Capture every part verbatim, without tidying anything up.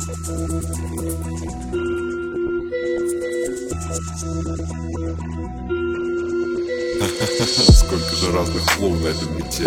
Сколько же разных слов на этом бите.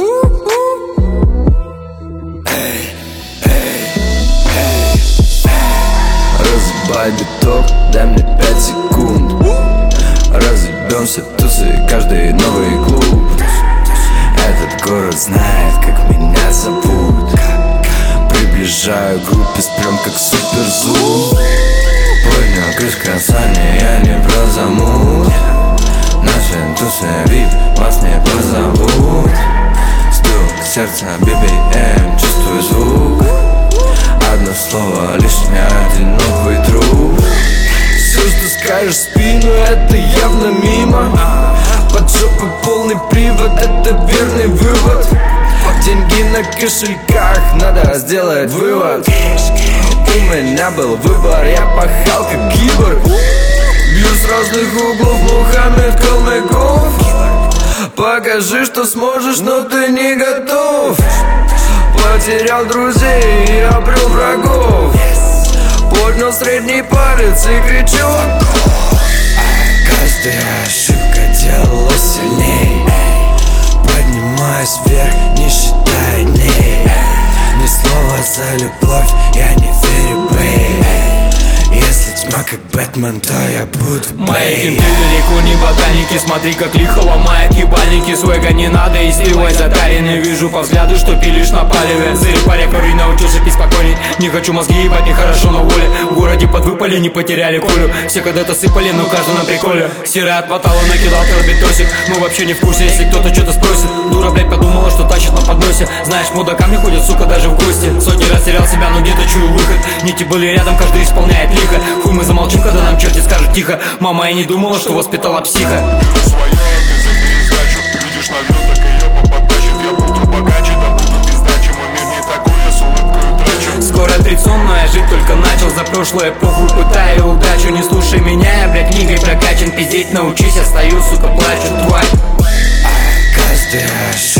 Разъебай биток, дай мне пять секунд. Разъебемся в тусы, каждый новый клуб. Этот город знает, как меня зовут. Приближаю группе, прям как суперзум. Поднял крышка сани, я не про замут. Наши тусы вип, вас не позовут. Стук сердца, би би эм, чувствую звук. Одно слово, лишнее, один новый труп. Все, что скажешь в спину, это явно мимо. Под жопой полный привод, это верный вывод. Деньги на кошельках, надо сделать вывод. У меня был выбор, я пахал как киборг. Бью с разных углов, Мухаммед Калмыков. Покажи, что сможешь, но ты не готов. Потерял друзей и обрел врагов. Поднял средний палец и кричу: каждая ошибка делала сильней. Поднимаюсь вверх, не считая дней. Ни слова за любовь, я не верю, бэй. Если тьма как Бэтмен, то я буду мои кенты далеко не ботаники. Смотри, как лихо ломает ебальники. Свега не надо и сливай затаренный. Вижу по взгляду, что пилишь на палеве. Зырь паря кори, научился пить спокойней. Не хочу мозги ебать, нехорошо на воле. В городе подвыпали, не потеряли колю. Все когда-то сыпали, но каждый на приколе. Серый отмотал и накидал тербитосик. Мы вообще не в курсе, если кто-то что-то спросит. Дура, блядь, подумала, что тащит на подносе. Знаешь, мудакам не ходят, сука, даже в гости. Сотни раз терял себя, но где-то чую выход. Нити были рядом, каждый исполняет лихо. Хуй мы замолчим, когда нам черти скажут тихо. Мама, я не думала, что воспитала психа. Свое, ты забери сдачу. Видишь навёток, ее попотащит. Я буду богаче, да буду пиздаче. Мой мир не такой, я с улыбкой трачу. Скоро тридцать, но я жить только начал. За прошлое похуй, пытаю удачу. Не слушай меня, я, блядь, книгой прокачан. Пиздеть научись, я стою, сука, плачу, тварь. каждая